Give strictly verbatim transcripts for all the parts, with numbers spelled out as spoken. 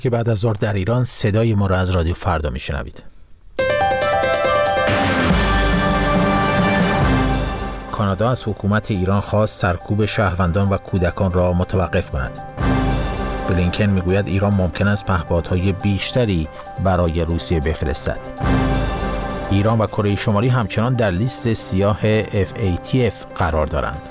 که بعد از ظهر در ایران صدای ما را از رادیو فردا میشنوید. کانادا از حکومت ایران خواست سرکوب شهروندان و کودکان را متوقف کند. بلینکن میگوید ایران ممکن است پهپادهای بیشتری برای روسیه بفرستد. ایران و کره شمالی همچنان در لیست سیاه اف ای تی اف قرار دارند.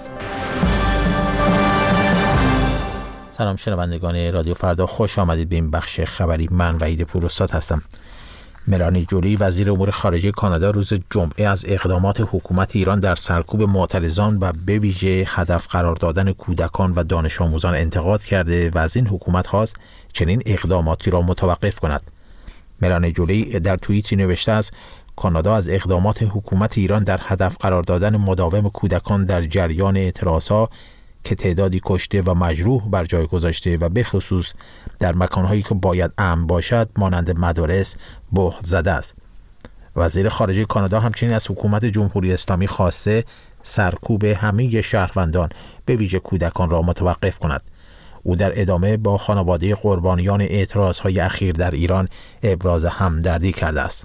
سلام شنوندگان رادیو فردا، خوش آمدید به این بخش خبری. من وحید پوراستاد هستم. ملانی جولی وزیر امور خارجه کانادا روز جمعه از اقدامات حکومت ایران در سرکوب معترضان و به ویژه هدف قرار دادن کودکان و دانش آموزان انتقاد کرده و از این حکومت خواست چنین اقداماتی را متوقف کند. ملانی جولی در توییتی نوشته است: کانادا از اقدامات حکومت ایران در هدف قرار دادن مداوم کودکان در جریان اعتراضها که تعدادی کشته و مجروح بر جای گذاشته و به خصوص در مکانهایی که باید امن باشد مانند مدارس بهت زده است. وزیر خارجه کانادا همچنین از حکومت جمهوری اسلامی خواسته سرکوب همه شهروندان به ویژه کودکان را متوقف کند. او در ادامه با خانواده قربانیان اعتراضهای اخیر در ایران ابراز همدردی کرده است.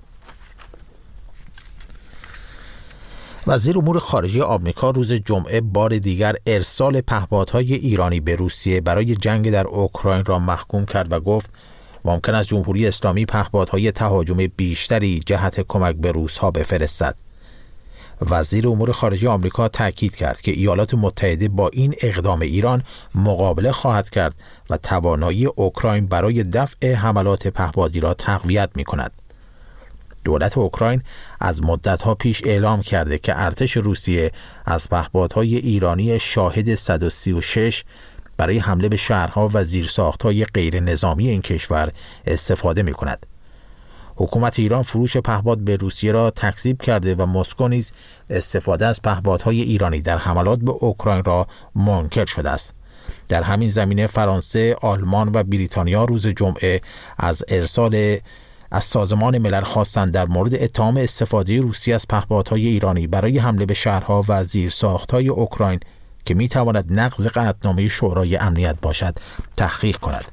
وزیر امور خارجه آمریکا روز جمعه بار دیگر ارسال پهپادهای ایرانی به روسیه برای جنگ در اوکراین را محکوم کرد و گفت ممکن است جمهوری اسلامی پهپادهای تهاجم بیشتری جهت کمک به روس‌ها بفرستد. وزیر امور خارجه آمریکا تاکید کرد که ایالات متحده با این اقدام ایران مقابله خواهد کرد و توانایی اوکراین برای دفع حملات پهپادی را تقویت می‌کند. دولت اوکراین از مدت‌ها پیش اعلام کرده که ارتش روسیه از پهپادهای ایرانی شاهد صد و سی و شش برای حمله به شهرها و زیرساخت‌های غیر نظامی این کشور استفاده می‌کند. حکومت ایران فروش پهپاد به روسیه را تکذیب کرده و مسکو نیز استفاده از پهپادهای ایرانی در حملات به اوکراین را منکر شده است. در همین زمینه فرانسه، آلمان و بریتانیا روز جمعه از ارسال از سازمان ملل خواستند در مورد اتهام استفاده روسیه از پهپادهای ایرانی برای حمله به شهرها و زیرساخت‌های اوکراین که می‌تواند نقض قطعنامه شورای امنیت باشد تحقیق کند.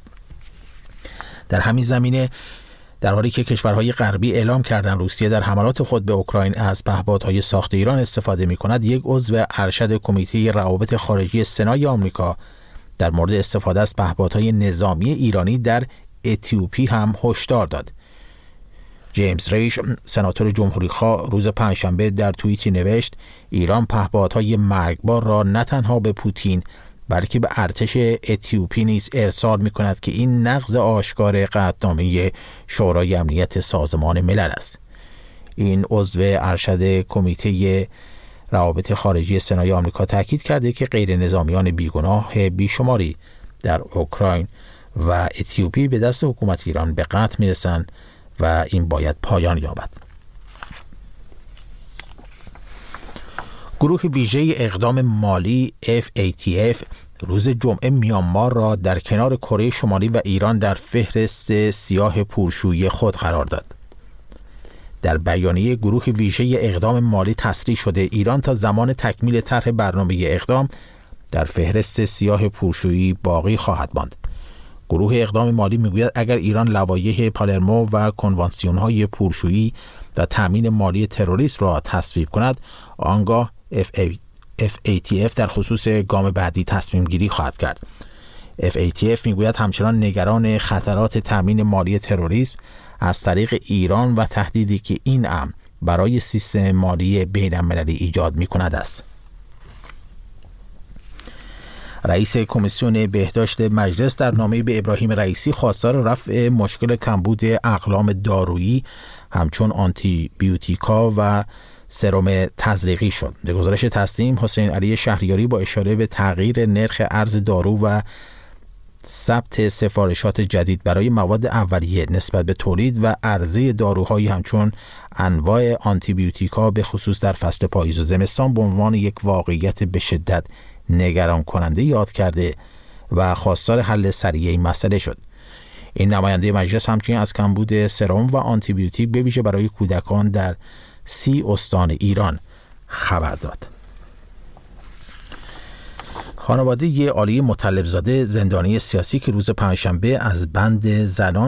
در همین زمینه در حالی که کشورهای غربی اعلام کردند روسیه در حملات خود به اوکراین از پهپادهای ساخت ایران استفاده می‌کند، یک عضو ارشد کمیته روابط خارجی سنای آمریکا در مورد استفاده از پهپادهای نظامی ایرانی در اتیوپی هم هشدار داد. جیمز ریش، سناتور جمهوری‌خواه، روز پنجشنبه در توییتی نوشت ایران پهپادهای مرگبار را نه تنها به پوتین بلکه به ارتش اتیوپی نیز ارسال می‌کند که این نقض آشکار قطعنامه شورای امنیت سازمان ملل است. این عضو ارشد کمیته روابط خارجی سنای آمریکا تاکید کرده که غیر نظامیان بیگناه بیشماری در اوکراین و اتیوپی به دست حکومت ایران به قتل می‌رسند و این باید پایان یابد. گروه ویژه اقدام مالی اف ای تی اف روز جمعه میانمار را در کنار کره شمالی و ایران در فهرست سیاه پرشویی خود قرار داد. در بیانیه گروه ویژه اقدام مالی تصریح شده ایران تا زمان تکمیل طرح برنامه اقدام در فهرست سیاه پرشویی باقی خواهد ماند. گروه اقدام مالی میگوید اگر ایران لوایح پالرمو و کنوانسیون‌های پرشویی و تامین مالی تروریسم را تصویب کند، آنگاه اف ای تی اف در خصوص گام بعدی تصمیم گیری خواهد کرد. اف ای تی اف میگوید همچنان نگران خطرات تامین مالی تروریسم از طریق ایران و تهدیدی که این امر برای سیستم مالی بین‌المللی ایجاد می‌کند است. رئیس کمیسیون بهداشت مجلس در نامه‌ای به ابراهیم رئیسی خواستار رفع مشکل کمبود اقلام دارویی همچون آنتی بیوتیکا و سرم تزریقی شد. به گزارش تصنیم، حسین علی شهریاری با اشاره به تغییر نرخ ارز دارو و ثبت سفارشات جدید برای مواد اولیه نسبت به تولید و عرضه داروهایی همچون انواع آنتی بیوتیکا به خصوص در فصل پاییز و زمستان به عنوان یک واقعیت به شدت نگران کننده یاد کرده و خواستار حل سریع این مسئله شد. این نماینده مجلس همچنین از کمبود سرم و آنتی بیوتیک به ویژه برای کودکان در سی استان ایران خبر داد. خانواده عالی مطلبزاده زندانی سیاسی که روز پنجشنبه از بند زنان